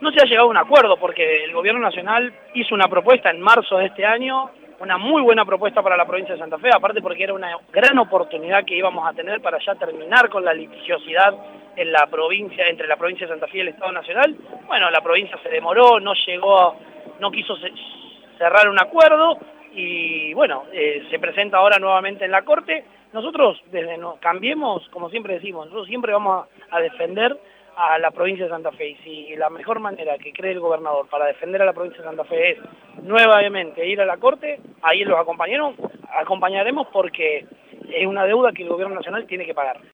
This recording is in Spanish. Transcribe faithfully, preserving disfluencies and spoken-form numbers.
No se ha llegado a un acuerdo porque el gobierno nacional hizo una propuesta en marzo de este año, una muy buena propuesta para la provincia de Santa Fe, aparte porque era una gran oportunidad que íbamos a tener para ya terminar con la litigiosidad en la provincia, entre la provincia de Santa Fe y el Estado Nacional. Bueno, la provincia se demoró, no llegó, no quiso cerrar un acuerdo y bueno, eh, se presenta ahora nuevamente en la Corte. Nosotros desde nos Cambiemos, como siempre decimos, nosotros siempre vamos a, a defender a la provincia de Santa Fe, y si la mejor manera que cree el gobernador para defender a la provincia de Santa Fe es nuevamente ir a la Corte, ahí los acompañaremos, acompañaremos porque es una deuda que el gobierno nacional tiene que pagar.